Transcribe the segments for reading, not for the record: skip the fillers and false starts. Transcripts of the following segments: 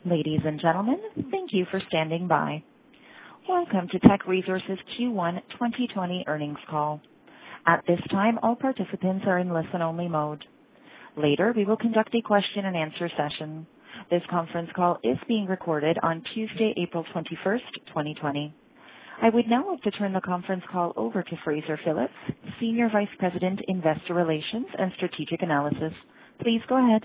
Ladies and gentlemen, thank you for standing by. Welcome to Teck Resources Q1 2020 earnings call. At this time, all participants are in listen-only mode. Later, we will conduct a question-and-answer session. This conference call is being recorded on Tuesday, April 21st, 2020. I would now like to turn the conference call over to Fraser Phillips, Senior Vice President, Investor Relations and Strategic Analysis. Please go ahead.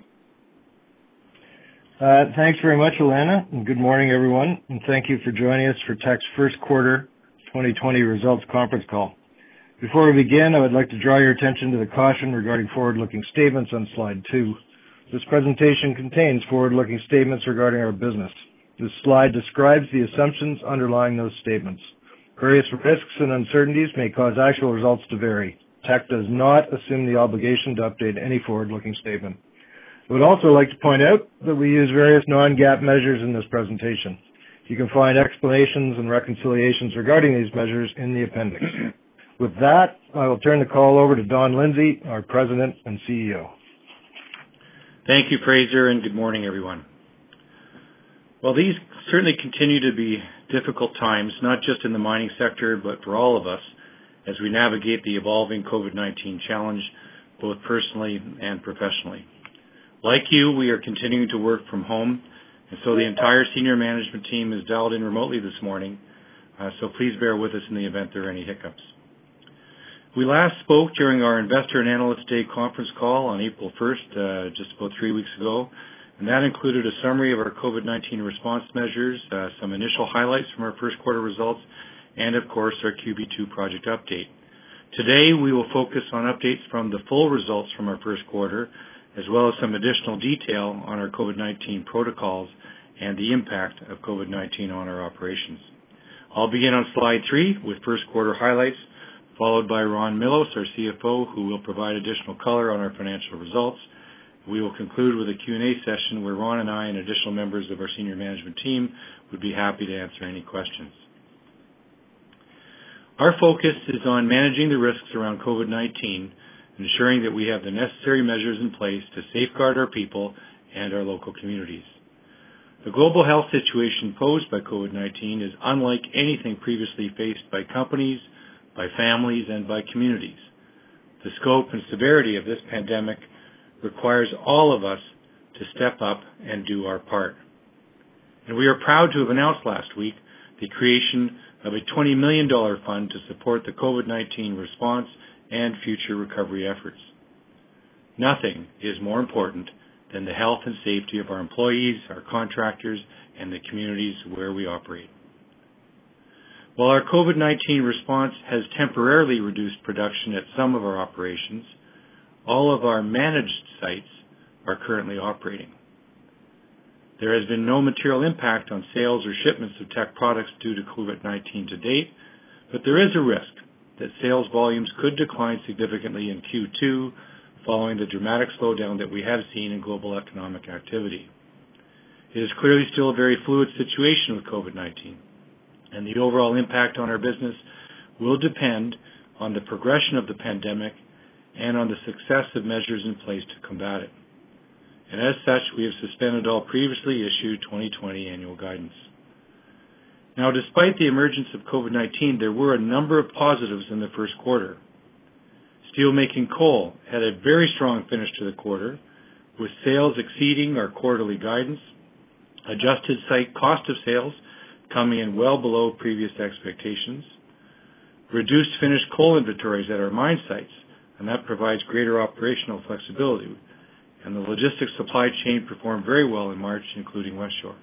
Thanks very much, Alana, and good morning, everyone, and thank you for joining us for Teck's first quarter 2020 results conference call. Before we begin, I would like to draw your attention to the caution regarding forward-looking statements on slide 2. This presentation contains forward-looking statements regarding our business. This slide describes the assumptions underlying those statements. Various risks and uncertainties may cause actual results to vary. Teck does not assume the obligation to update any forward-looking statement. I would also like to point out that we use various non-GAAP measures in this presentation. You can find explanations and reconciliations regarding these measures in the appendix. With that, I will turn the call over to Don Lindsay, our President and CEO. Thank you, Fraser, and good morning, everyone. Well, these certainly continue to be difficult times, not just in the mining sector, but for all of us, as we navigate the evolving COVID-19 challenge, both personally and professionally. Like you, we are continuing to work from home, and so the entire senior management team is dialed in remotely this morning, so please bear with us in the event there are any hiccups. We last spoke during our Investor and Analyst Day conference call on April 1st, just about 3 weeks ago, and that included a summary of our COVID-19 response measures, some initial highlights from our first quarter results, and of course our QB2 project update. Today we will focus on updates from the full results from our first quarter, as well as some additional detail on our COVID-19 protocols and the impact of COVID-19 on our operations. I'll begin on slide 3 with first quarter highlights, followed by Ron Millos, our CFO, who will provide additional color on our financial results. We will conclude with a Q&A session where Ron and I and additional members of our senior management team would be happy to answer any questions. Our focus is on managing the risks around COVID-19, ensuring that we have the necessary measures in place to safeguard our people and our local communities. The global health situation posed by COVID-19 is unlike anything previously faced by companies, by families, and by communities. The scope and severity of this pandemic requires all of us to step up and do our part. And we are proud to have announced last week the creation of a $20 million fund to support the COVID-19 response and future recovery efforts. Nothing is more important than the health and safety of our employees, our contractors, and the communities where we operate. While our COVID-19 response has temporarily reduced production at some of our operations, all of our managed sites are currently operating. There has been no material impact on sales or shipments of Teck products due to COVID-19 to date, but there is a risk that sales volumes could decline significantly in Q2 following the dramatic slowdown that we have seen in global economic activity. It is clearly still a very fluid situation with COVID-19, and the overall impact on our business will depend on the progression of the pandemic and on the success of measures in place to combat it. And as such, we have suspended all previously issued 2020 annual guidance. Now, despite the emergence of COVID-19, there were a number of positives in the first quarter. Steelmaking coal had a very strong finish to the quarter, with sales exceeding our quarterly guidance, adjusted site cost of sales coming in well below previous expectations, reduced finished coal inventories at our mine sites, and that provides greater operational flexibility, and the logistics supply chain performed very well in March, including Westshore.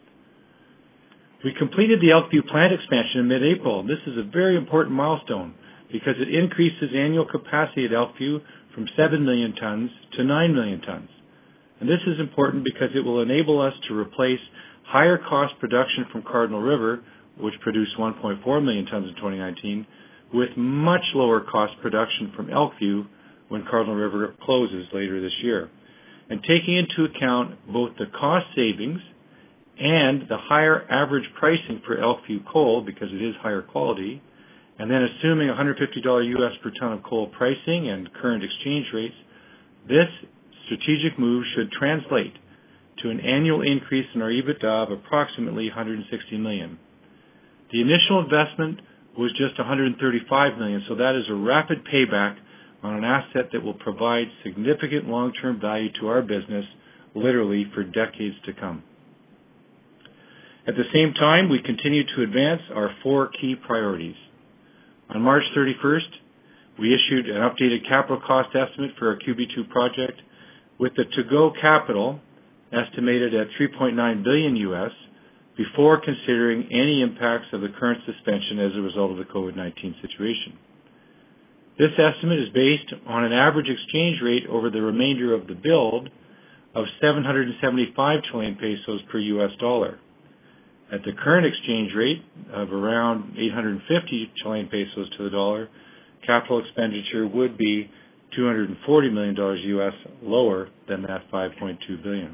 We completed the Elkview plant expansion in mid-April. This is a very important milestone because it increases annual capacity at Elkview from 7 million tons to 9 million tons. And this is important because it will enable us to replace higher cost production from Cardinal River, which produced 1.4 million tons in 2019, with much lower cost production from Elkview when Cardinal River closes later this year. And taking into account both the cost savings and the higher average pricing for Elkview coal, because it is higher quality, and then assuming $150 US per ton of coal pricing and current exchange rates, this strategic move should translate to an annual increase in our EBITDA of approximately 160 million. The initial investment was just 135 million, so that is a rapid payback on an asset that will provide significant long-term value to our business, literally for decades to come. At the same time, we continue to advance our 4 key priorities. On March 31st, we issued an updated capital cost estimate for our QB2 project with the to-go capital estimated at $3.9 billion US before considering any impacts of the current suspension as a result of the COVID-19 situation. This estimate is based on an average exchange rate over the remainder of the build of 775 Chilean pesos per US dollar. At the current exchange rate of around 850 Chilean pesos to the dollar, capital expenditure would be $240 million US lower than that $5.2 billion.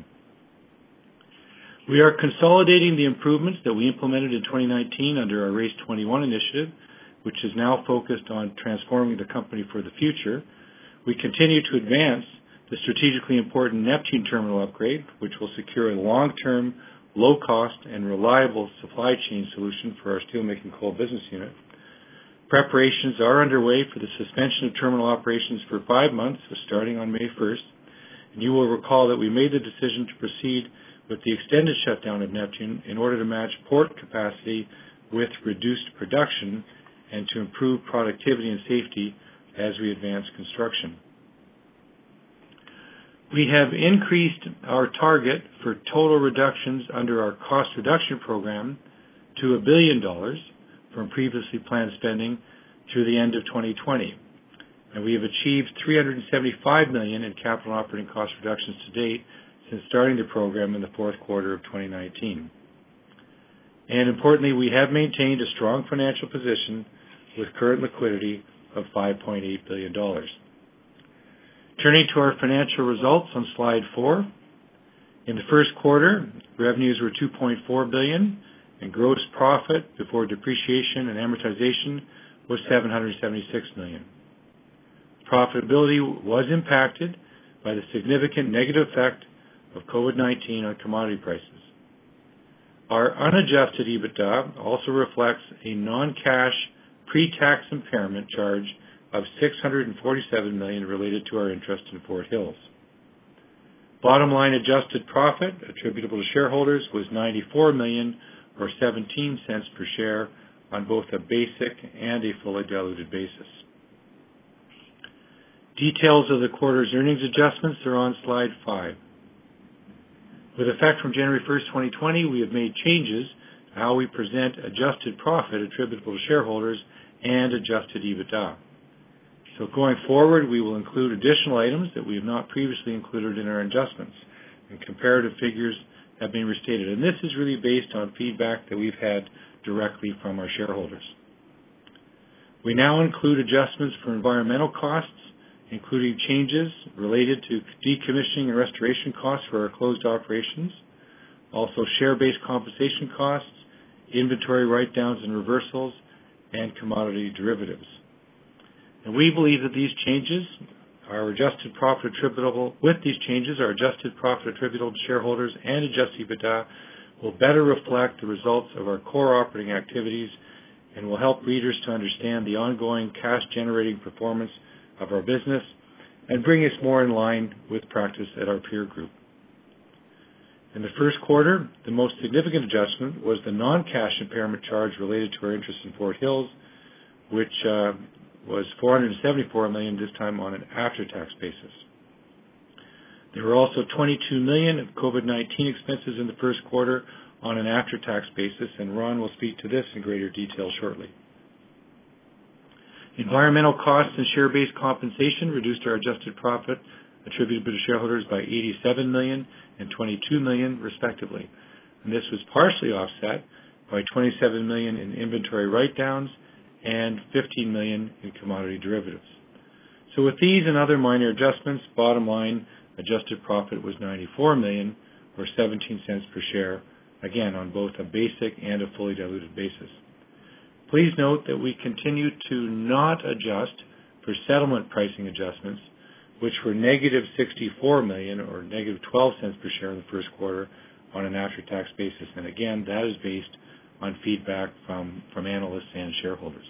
We are consolidating the improvements that we implemented in 2019 under our RACE 21 initiative, which is now focused on transforming the company for the future. We continue to advance the strategically important Neptune terminal upgrade, which will secure a long-term, low-cost, and reliable supply chain solution for our steelmaking coal business unit. Preparations are underway for the suspension of terminal operations for 5 months, starting on May 1st. And you will recall that we made the decision to proceed with the extended shutdown of Neptune in order to match port capacity with reduced production and to improve productivity and safety as we advance construction. We have increased our target for total reductions under our cost reduction program to $1 billion from previously planned spending through the end of 2020. And we have achieved $375 million in capital and operating cost reductions to date since starting the program in the fourth quarter of 2019. And importantly, we have maintained a strong financial position with current liquidity of $5.8 billion. Turning to our financial results on slide 4. In the first quarter, revenues were $2.4 billion, and gross profit before depreciation and amortization was $776 million. Profitability was impacted by the significant negative effect of COVID-19 on commodity prices. Our unadjusted EBITDA also reflects a non-cash pre-tax impairment charge of $647 million related to our interest in Fort Hills. Bottom line adjusted profit attributable to shareholders was $94 million or 17 cents per share on both a basic and a fully diluted basis. Details of the quarter's earnings adjustments are on slide 5. With effect from January 1st, 2020, we have made changes to how we present adjusted profit attributable to shareholders and adjusted EBITDA. So going forward, we will include additional items that we have not previously included in our adjustments, and comparative figures have been restated. And this is really based on feedback that we've had directly from our shareholders. We now include adjustments for environmental costs, including changes related to decommissioning and restoration costs for our closed operations, also share-based compensation costs, inventory write-downs and reversals, and commodity derivatives. And we believe that these changes, our adjusted profit attributable to shareholders and adjusted EBITDA will better reflect the results of our core operating activities and will help readers to understand the ongoing cash-generating performance of our business and bring us more in line with practice at our peer group. In the first quarter, the most significant adjustment was the non-cash impairment charge related to our interest in Fort Hills, which was $474 million, this time on an after-tax basis. There were also $22 million of COVID-19 expenses in the first quarter on an after-tax basis, and Ron will speak to this in greater detail shortly. Environmental costs and share-based compensation reduced our adjusted profit attributable to shareholders by $87 million and $22 million, respectively. And this was partially offset by $27 million in inventory write-downs and $15 million in commodity derivatives. So with these and other minor adjustments, bottom line adjusted profit was $94 million or 17 cents per share, again on both a basic and a fully diluted basis. Please note that we continue to not adjust for settlement pricing adjustments, which were negative $64 million or negative 12 cents per share in the first quarter on an after-tax basis. And again, that is based on feedback from analysts and shareholders.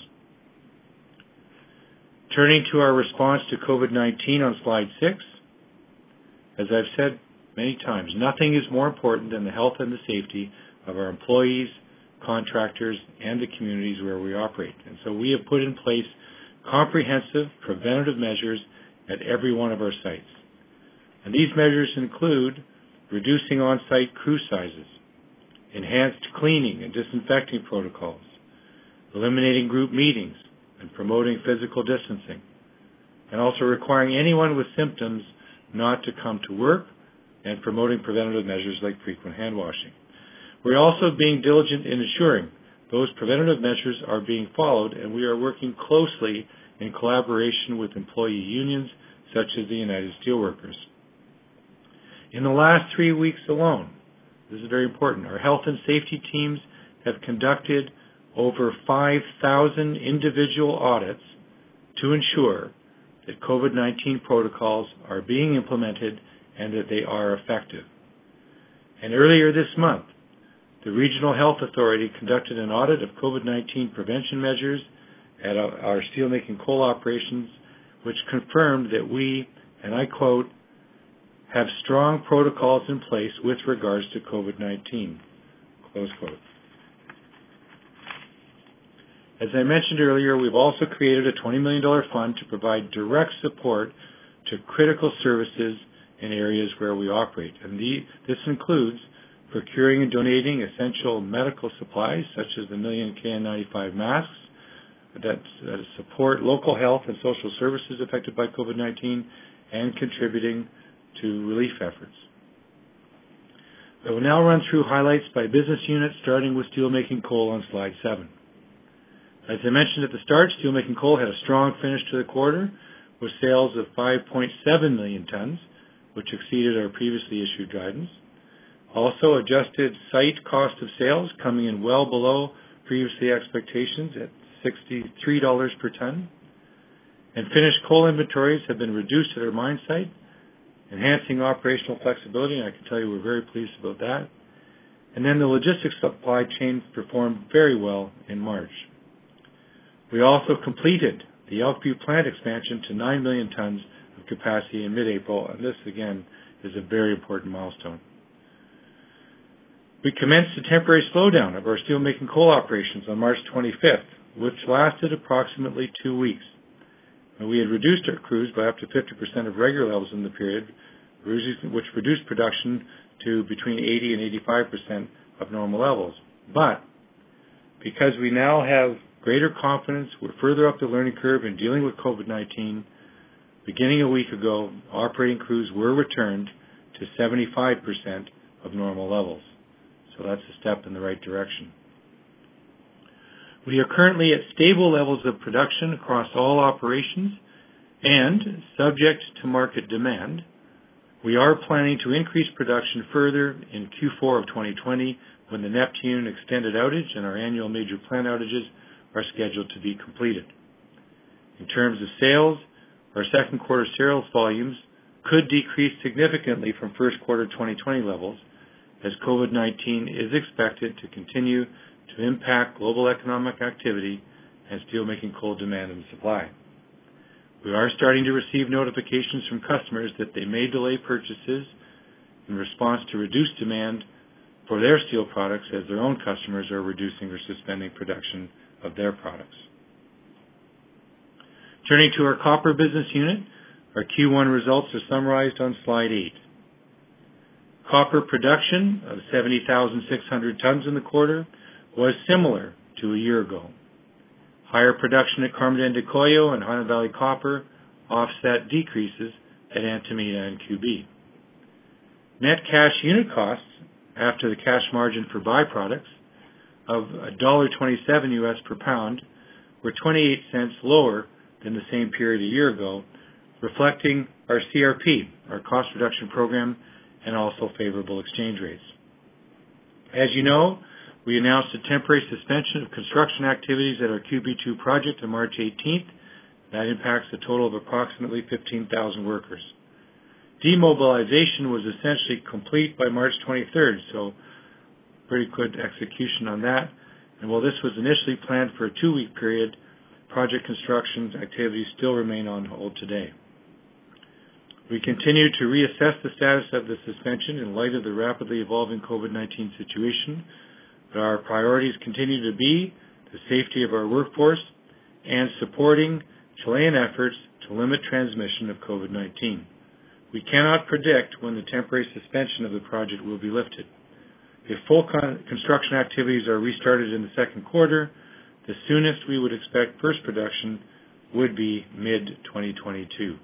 Turning to our response to COVID-19 on slide 6, as I've said many times, nothing is more important than the health and the safety of our employees, contractors, and the communities where we operate. And so we have put in place comprehensive preventative measures at every one of our sites. And these measures include reducing on-site crew sizes, enhanced cleaning and disinfecting protocols, eliminating group meetings, and promoting physical distancing, and also requiring anyone with symptoms not to come to work, and promoting preventative measures like frequent hand washing. We're also being diligent in ensuring those preventative measures are being followed, and we are working closely in collaboration with employee unions such as the United Steelworkers. In the last 3 weeks alone, this is very important, our health and safety teams have conducted over 5,000 individual audits to ensure that COVID-19 protocols are being implemented and that they are effective. And earlier this month, the Regional Health Authority conducted an audit of COVID-19 prevention measures at our steelmaking coal operations, which confirmed that we, and I quote, have strong protocols in place with regards to COVID-19, close quote. As I mentioned earlier, we've also created a $20 million fund to provide direct support to critical services in areas where we operate. And this includes procuring and donating essential medical supplies, such as the 1 million KN95 masks that support local health and social services affected by COVID-19, and contributing to relief efforts. I will now run through highlights by business unit, starting with steelmaking coal on slide 7. As I mentioned at the start, steelmaking coal had a strong finish to the quarter with sales of 5.7 million tons, which exceeded our previously issued guidance. Also, adjusted site cost of sales coming in well below previously expectations at $63 per ton. And finished coal inventories have been reduced at our mine site, enhancing operational flexibility, and I can tell you we're very pleased about that. And then the logistics supply chain performed very well in March. We also completed the Elkview plant expansion to 9 million tons of capacity in mid-April, and this, again, is a very important milestone. We commenced a temporary slowdown of our steelmaking coal operations on March 25th, which lasted approximately 2 weeks. And we had reduced our crews by up to 50% of regular levels in the period, which reduced production to between 80 and 85% of normal levels. But because we now have greater confidence, we're further up the learning curve in dealing with COVID-19, beginning a week ago, operating crews were returned to 75% of normal levels. So that's a step in the right direction. We are currently at stable levels of production across all operations, and subject to market demand, we are planning to increase production further in Q4 of 2020 when the Neptune extended outage and our annual major plant outages are scheduled to be completed. In terms of sales, our second quarter sales volumes could decrease significantly from first quarter 2020 levels, as COVID-19 is expected to continue to impact global economic activity and steelmaking coal demand and supply. We are starting to receive notifications from customers that they may delay purchases in response to reduced demand for their steel products, as their own customers are reducing or suspending production of their products. Turning to our copper business unit, our Q1 results are summarized on slide 8. Copper production of 70,600 tons in the quarter was similar to a year ago. Higher production at Carmen de Andacollo and Highland Valley Copper offset decreases at Antamina and QB. Net cash unit costs, after the cash margin for byproducts, of $1.27 US per pound were 28 cents lower than the same period a year ago, reflecting our CRP, our cost reduction program, and also favorable exchange rates. As you know, we announced a temporary suspension of construction activities at our QB2 project on March 18th. That impacts a total of approximately 15,000 workers. Demobilization was essentially complete by March 23rd, so pretty good execution on that. And while this was initially planned for a 2-week period, project construction activities still remain on hold today. We continue to reassess the status of the suspension in light of the rapidly evolving COVID-19 situation, but our priorities continue to be the safety of our workforce and supporting Chilean efforts to limit transmission of COVID-19. We cannot predict when the temporary suspension of the project will be lifted. If full construction activities are restarted in the second quarter, the soonest we would expect first production would be mid-2022.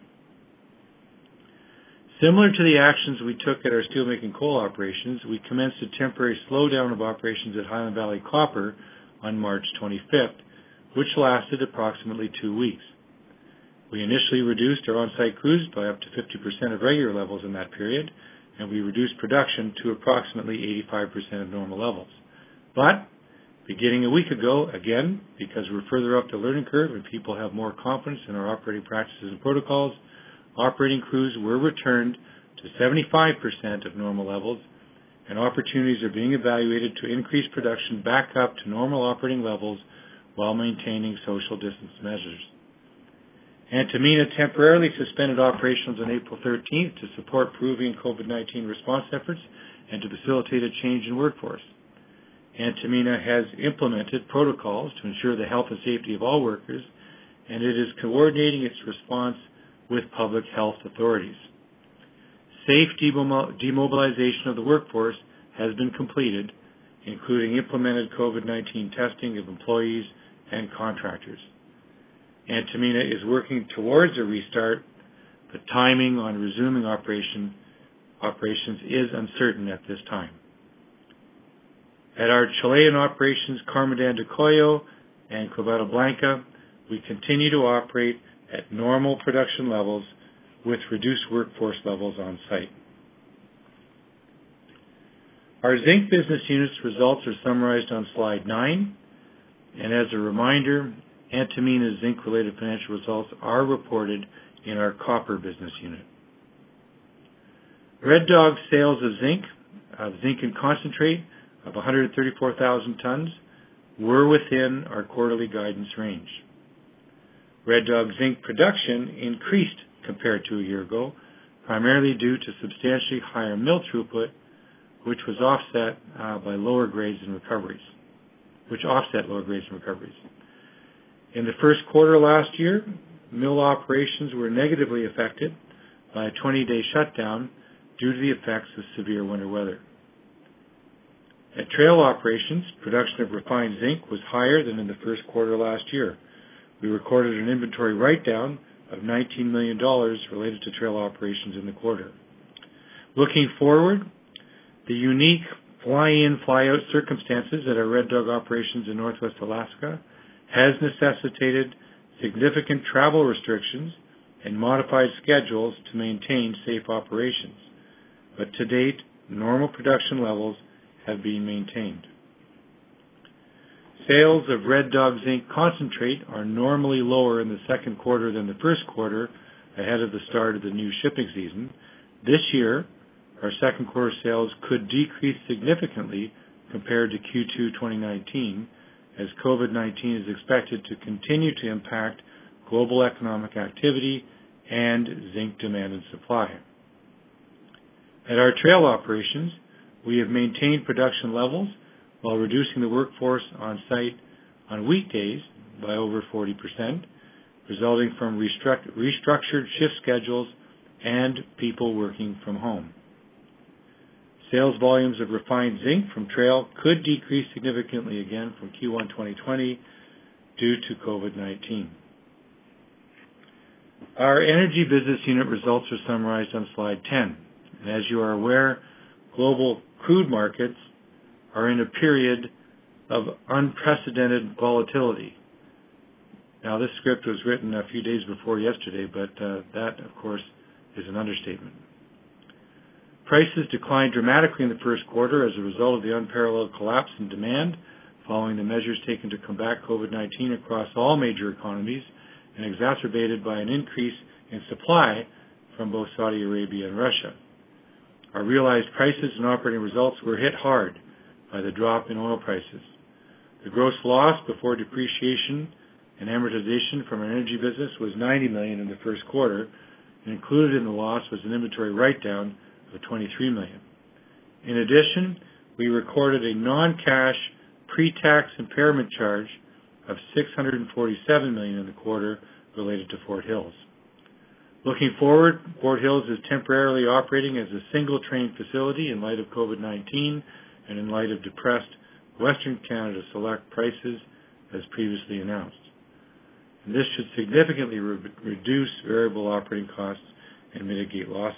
Similar to the actions we took at our steelmaking coal operations, we commenced a temporary slowdown of operations at Highland Valley Copper on March 25th, which lasted approximately 2 weeks. We initially reduced our on-site crews by up to 50% of regular levels in that period, and we reduced production to approximately 85% of normal levels. But, beginning a week ago, again, because we're further up the learning curve and people have more confidence in our operating practices and protocols, operating crews were returned to 75% of normal levels, and opportunities are being evaluated to increase production back up to normal operating levels while maintaining social distance measures. Antamina temporarily suspended operations on April 13th to support Peruvian COVID-19 response efforts and to facilitate a change in workforce. Antamina has implemented protocols to ensure the health and safety of all workers, and it is coordinating its response with public health authorities. Safe demobilization of the workforce has been completed, including implemented COVID-19 testing of employees and contractors. Antamina is working towards a restart, but timing on resuming operations is uncertain at this time. At our Chilean operations, Carmen de Coyo and Quebrada Blanca, we continue to operate at normal production levels with reduced workforce levels on site. Our zinc business unit's results are summarized on slide 9, and as a reminder, Antamina's zinc-related financial results are reported in our copper business unit. Red Dog sales of zinc and concentrate of 134,000 tons were within our quarterly guidance range. Red Dog zinc production increased compared to a year ago, primarily due to substantially higher mill throughput, which offset lower grades and recoveries. In the first quarter last year, mill operations were negatively affected by a 20-day shutdown due to the effects of severe winter weather. At Trail operations, production of refined zinc was higher than in the first quarter last year. We recorded an inventory write-down of $19 million related to Trail operations in the quarter. Looking forward, the unique fly-in, fly-out circumstances at our Red Dog operations in Northwest Alaska has necessitated significant travel restrictions and modified schedules to maintain safe operations. But to date, normal production levels have been maintained. Sales of Red Dog zinc concentrate are normally lower in the second quarter than the first quarter ahead of the start of the new shipping season. This year, our second quarter sales could decrease significantly compared to Q2 2019, as COVID-19 is expected to continue to impact global economic activity and zinc demand and supply. At our Trail operations, we have maintained production levels while reducing the workforce on site on weekdays by over 40%, resulting from restructured shift schedules and people working from home. Sales volumes of refined zinc from Trail could decrease significantly again from Q1 2020 due to COVID-19. Our energy business unit results are summarized on slide 10. And as you are aware, global crude markets are in a period of unprecedented volatility. Now, this script was written a few days before yesterday, but that, of course, is an understatement. Prices declined dramatically in the first quarter as a result of the unparalleled collapse in demand following the measures taken to combat COVID-19 across all major economies and exacerbated by an increase in supply from both Saudi Arabia and Russia. Our realized prices and operating results were hit hard by the drop in oil prices. The gross loss before depreciation and amortization from our energy business was $90 million in the first quarter, and included in the loss was an inventory write-down of $23 million. In addition, we recorded a non-cash pre-tax impairment charge of $647 million in the quarter related to Fort Hills. Looking forward, Fort Hills is temporarily operating as a single-train facility in light of COVID-19 and in light of depressed Western Canada Select prices as previously announced. And this should significantly reduce variable operating costs and mitigate losses.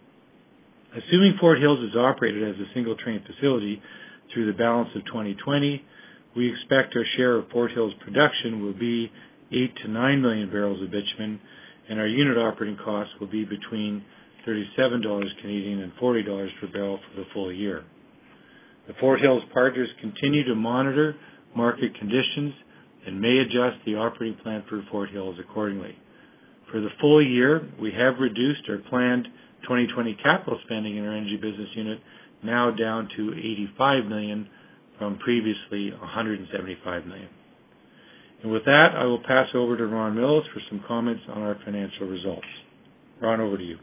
Assuming Fort Hills is operated as a single-train facility through the balance of 2020, we expect our share of Fort Hills production will be 8 to 9 million barrels of bitumen, and our unit operating costs will be between $37 Canadian and $40 per barrel for the full year. The Fort Hills partners continue to monitor market conditions and may adjust the operating plan for Fort Hills accordingly. For the full year, we have reduced our planned 2020 capital spending in our energy business unit now down to $85 million from previously $175 million. And with that, I will pass over to Ron Millos for some comments on our financial results. Ron, over to you.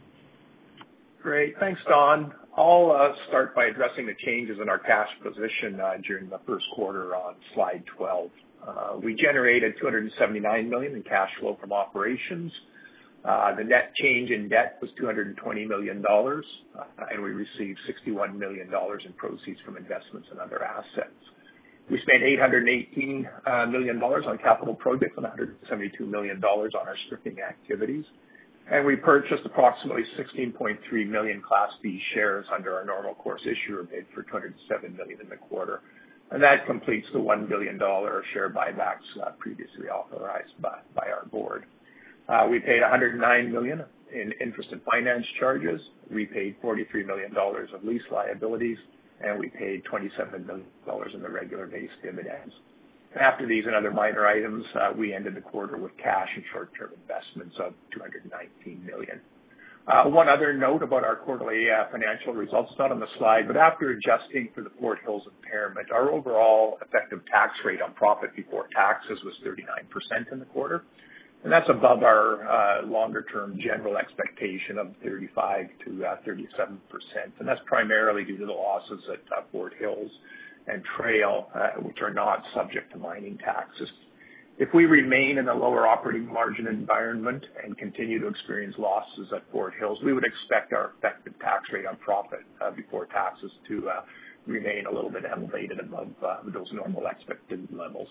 Great. Thanks, Don. I'll start by addressing the changes in our cash position during the first quarter on slide 12. We generated $279 million in cash flow from operations. The net change in debt was $220 million, and we received $61 million in proceeds from investments in other assets. We spent $818 million on capital projects and $172 million on our stripping activities. And we purchased approximately 16.3 million Class B shares under our normal course issuer bid for $207 million in the quarter. And that completes the $1 billion share buybacks previously authorized by our board. We paid $109 million in interest and finance charges. We paid $43 million of lease liabilities, and we paid $27 million in the regular base dividends. After these and other minor items, we ended the quarter with cash and short-term investments of $219 million. One other note about our quarterly financial results, not on the slide, but after adjusting for the Fort Hills impairment, our overall effective tax rate on profit before taxes was 39% in the quarter. And that's above our longer-term general expectation of 35 to 37%. And that's primarily due to the losses at Fort Hills and Trail, which are not subject to mining taxes. If we remain in a lower operating margin environment and continue to experience losses at Fort Hills, we would expect our effective tax rate on profit before taxes to remain a little bit elevated above those normal expected levels.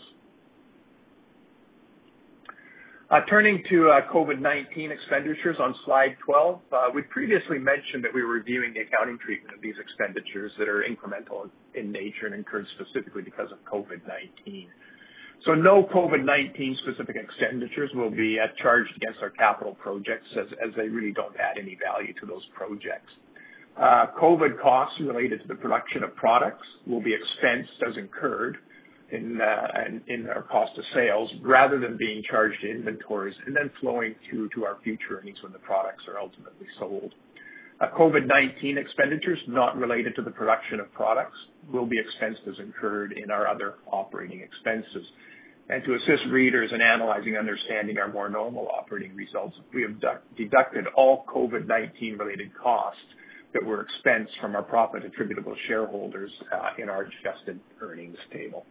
Turning to COVID-19 expenditures on slide 12, we previously mentioned that we were reviewing the accounting treatment of these expenditures that are incremental in nature and incurred specifically because of COVID-19. So no COVID-19 specific expenditures will be charged against our capital projects as they really don't add any value to those projects. COVID costs related to the production of products will be expensed as incurred in our cost of sales rather than being charged to inventories and then flowing through to our future earnings when the products are ultimately sold. COVID-19 expenditures not related to the production of products will be expensed as incurred in our other operating expenses. And to assist readers in analyzing and understanding our more normal operating results, we have deducted all COVID-19 related costs that were expensed from our profit attributable to shareholders in our adjusted earnings table.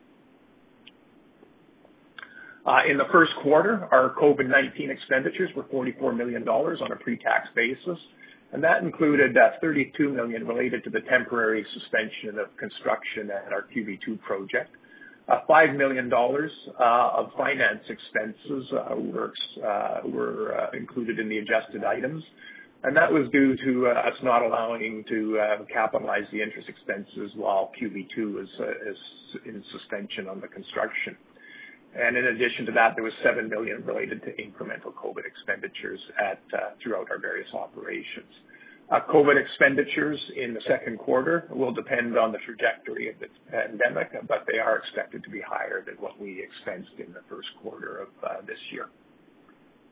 In the first quarter, our COVID-19 expenditures were $44 million on a pre-tax basis, and that included $32 million related to the temporary suspension of construction at our QB2 project. $5 million of finance expenses were included in the adjusted items, and that was due to us not allowing to capitalize the interest expenses while QB2 is in suspension on the construction. And in addition to that, there was $7 million related to incremental COVID expenditures throughout our various operations. COVID expenditures in the second quarter will depend on the trajectory of the pandemic, but they are expected to be higher than what we expensed in the first quarter of this year.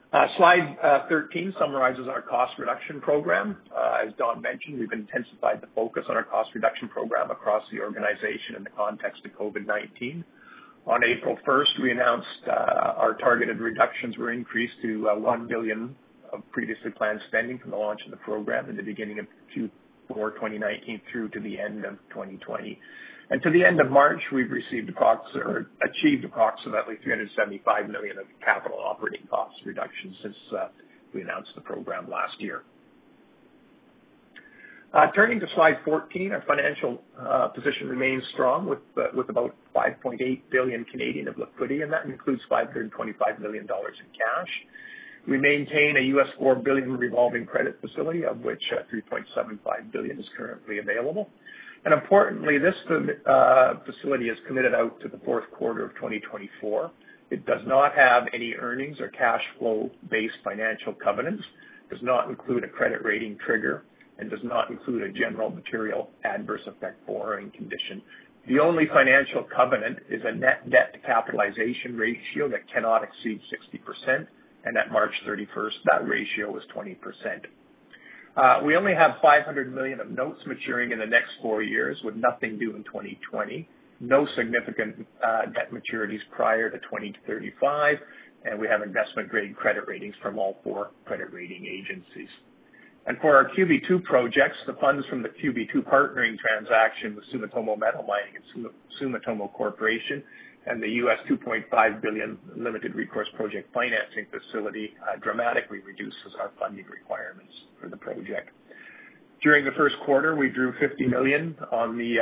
Slide 13 summarizes our cost reduction program. As Don mentioned, we've intensified the focus on our cost reduction program across the organization in the context of COVID-19. On April 1st, we announced our targeted reductions were increased to $1 billion of previously planned spending from the launch of the program in the beginning of Q4 2019 through to the end of 2020. And to the end of March, we've achieved approximately $375 million of capital operating cost reductions since we announced the program last year. Turning to slide 14, our financial position remains strong with about 5.8 billion Canadian of liquidity, and that includes $525 million in cash. We maintain a $4 billion revolving credit facility, of which $3.75 billion is currently available. And importantly, this facility is committed out to the fourth quarter of 2024. It does not have any earnings or cash flow-based financial covenants, does not include a credit rating trigger, and does not include a general material adverse effect borrowing condition. The only financial covenant is a net debt to capitalization ratio that cannot exceed 60%, and at March 31st, that ratio was 20%. We only have $500 million of notes maturing in the next 4 years with nothing due in 2020, no significant debt maturities prior to 2035, and we have investment-grade credit ratings from all 4 credit rating agencies. And for our QB2 projects, the funds from the QB2 partnering transaction with Sumitomo Metal Mining and Sumitomo Corporation and the $2.5 billion limited recourse project financing facility dramatically reduces our funding requirements for the project. During the first quarter, we drew $50 million on the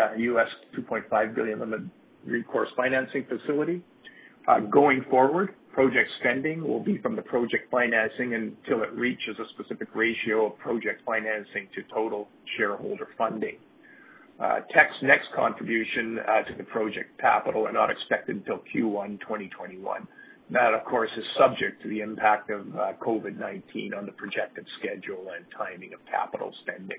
$2.5 billion limited recourse financing facility. Going forward, project spending will be from the project financing until it reaches a specific ratio of project financing to total shareholder funding. Teck's next contribution to the project capital are not expected until Q1 2021. That, of course, is subject to the impact of COVID-19 on the projected schedule and timing of capital spending.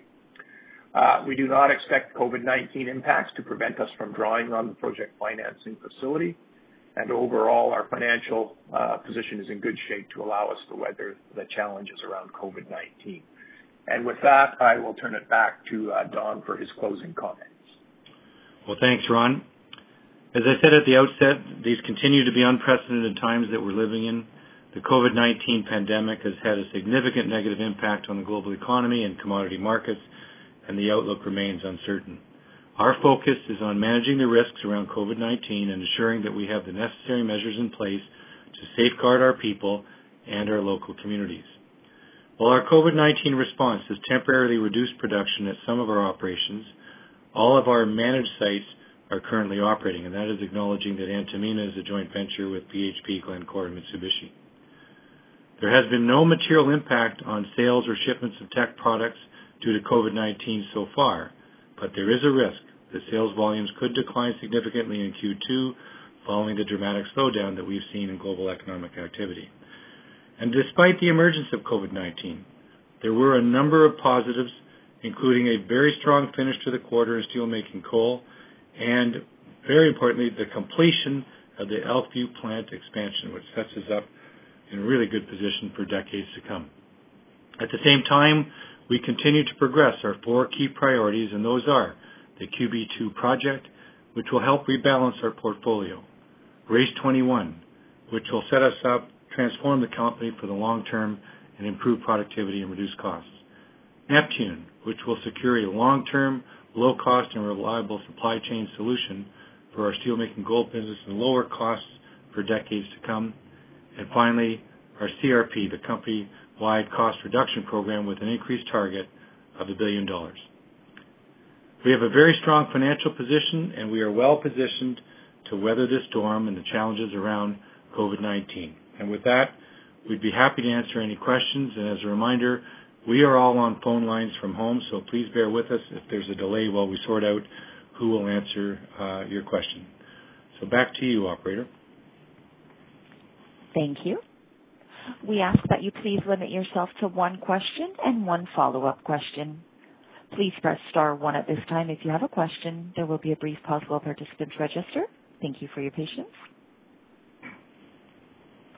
We do not expect COVID-19 impacts to prevent us from drawing on the project financing facility, and overall, our financial position is in good shape to allow us to weather the challenges around COVID-19. And with that, I will turn it back to Don for his closing comments. Well, thanks, Ron. As I said at the outset, these continue to be unprecedented times that we're living in. The COVID-19 pandemic has had a significant negative impact on the global economy and commodity markets, and the outlook remains uncertain. Our focus is on managing the risks around COVID-19 and ensuring that we have the necessary measures in place to safeguard our people and our local communities. While our COVID-19 response has temporarily reduced production at some of our operations, all of our managed sites are currently operating, and that is acknowledging that Antamina is a joint venture with BHP, Glencore, and Mitsubishi. There has been no material impact on sales or shipments of Teck products due to COVID-19 so far, but there is a risk that sales volumes could decline significantly in Q2 following the dramatic slowdown that we've seen in global economic activity. And despite the emergence of COVID-19, there were a number of positives, including a very strong finish to the quarter in steelmaking coal, and very importantly, the completion of the Elkview plant expansion, which sets us up in a really good position for decades to come. At the same time, we continue to progress our 4 key priorities, and those are the QB2 project, which will help rebalance our portfolio, Race 21, which will set us up, transform the company for the long term, and improve productivity and reduce costs, Neptune, which will secure a long-term, low-cost, and reliable supply chain solution for our steelmaking gold business and lower costs for decades to come, and finally, our CRP, the company-wide cost reduction program with an increased target of $1 billion. We have a very strong financial position, and we are well positioned to weather this storm and the challenges around COVID-19. And with that, we'd be happy to answer any questions. And as a reminder, we are all on phone lines from home, so please bear with us if there's a delay while we sort out who will answer your question. So back to you, operator. Thank you. We ask that you please limit yourself to one question and one follow-up question. Please press star 1 at this time if you have a question. There will be a brief pause while participants register. Thank you for your patience.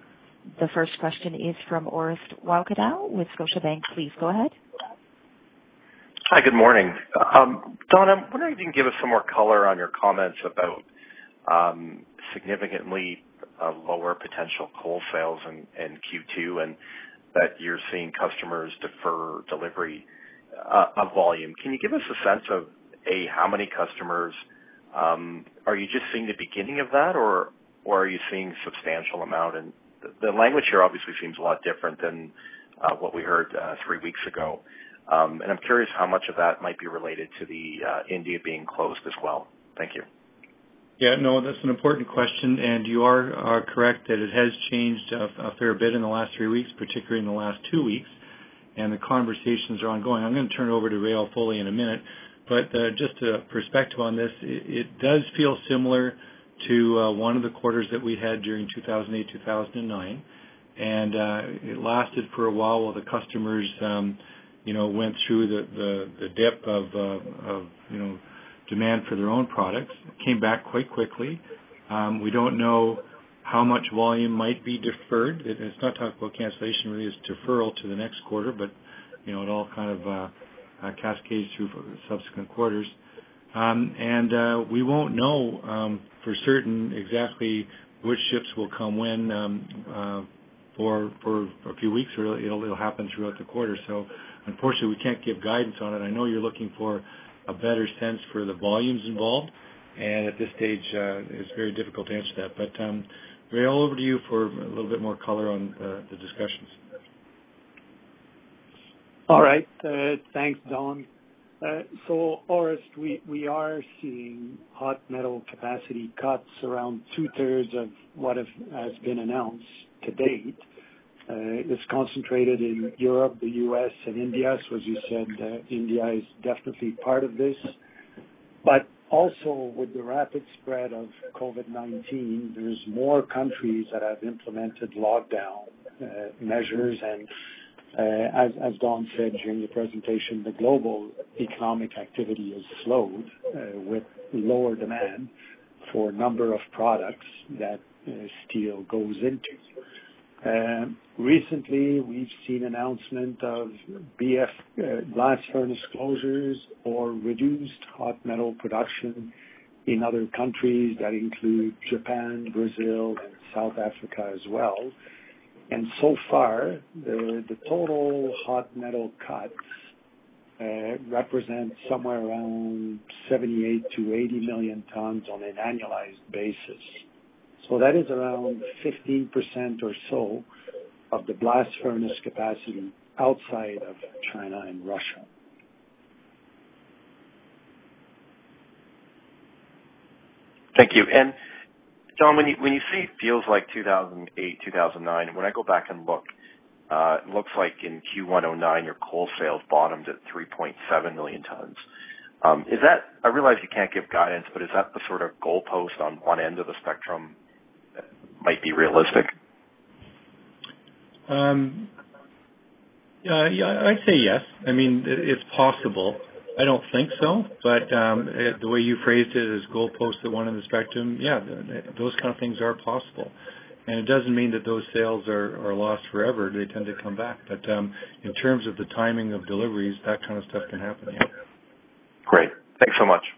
The first question is from Orest Wowkodaw with Scotiabank. Please go ahead. Hi, good morning. Don, I'm wondering if you can give us some more color on your comments about significantly lower potential coal sales in Q2 and that you're seeing customers defer delivery of volume. Can you give us a sense of, A, how many customers, are you just seeing the beginning of that or are you seeing substantial amount? And the language here obviously seems a lot different than what we heard 3 weeks ago. And I'm curious how much of that might be related to the India being closed as well. Thank you. Yeah, no, that's an important question, and you are correct that it has changed a fair bit in the last 3 weeks, particularly in the last 2 weeks, and the conversations are ongoing. I'm going to turn it over to Réal Foley in a minute, but just a perspective on this, it does feel similar to one of the quarters that we had during 2008-2009, and it lasted for a while the customers, went through the dip of demand for their own products. It came back quite quickly. We don't know how much volume might be deferred. It's not talking about cancellation, really, it's deferral to the next quarter, but it all kind of cascades through subsequent quarters. And we won't know for certain exactly which ships will come when for a few weeks, or it'll happen throughout the quarter. So unfortunately, we can't give guidance on it. I know you're looking for a better sense for the volumes involved, and at this stage, it's very difficult to answer that. But Réal, over to you for a little bit more color on the discussions. All right. Thanks, Don. So, Orest, we are seeing hot metal capacity cuts around 2/3 of what has been announced to date. It's concentrated in Europe, the U.S., and India. So, as you said, India is definitely part of this. But also, with the rapid spread of COVID-19, there's more countries that have implemented lockdown measures. And as Don said during the presentation, the global economic activity is slowed with lower demand for a number of products that steel goes into. Recently, we've seen announcement of blast furnace closures or reduced hot metal production in other countries that include Japan, Brazil, and South Africa as well. And so far, the total hot metal cuts represent somewhere around 78 to 80 million tons on an annualized basis. So that is around 15% or so of the blast furnace capacity outside of China and Russia. Thank you. And John, when you see feels like 2008, 2009, when I go back and look, it looks like in Q1 2009 your coal sales bottomed at 3.7 million tons. Is that, I realize you can't give guidance, but is that the sort of goalpost on one end of the spectrum that might be realistic? Yeah, I'd say yes. I mean, it's possible. I don't think so, but the way you phrased it as goalposts at one end of the spectrum, yeah, those kind of things are possible. And it doesn't mean that those sales are lost forever. They tend to come back. But in terms of the timing of deliveries, that kind of stuff can happen, yeah. Great. Thanks so much.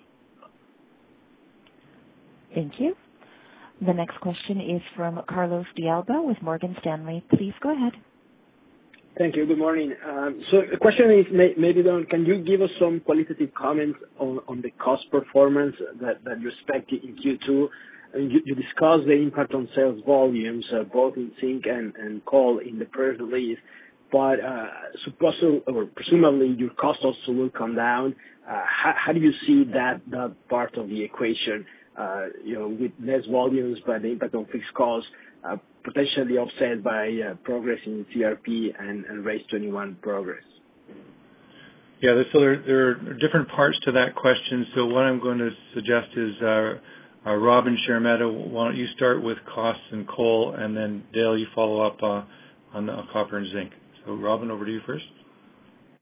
Thank you. The next question is from Carlos de Alba with Morgan Stanley. Please go ahead. Thank you. Good morning. So the question is, maybe, Don, can you give us some qualitative comments on the cost performance that you expect in Q2? And you discussed the impact on sales volumes, both in zinc and coal in the press release, but presumably your costs also will come down. How do you see that part of the equation, with less volumes but the impact on fixed costs, potentially offset by progress in CRP and Race 21 progress? Yeah, so there are different parts to that question. So what I'm going to suggest is Robin Sheremeta, why don't you start with costs and coal, and then Dale, you follow up on the copper and zinc. So Robin, over to you first.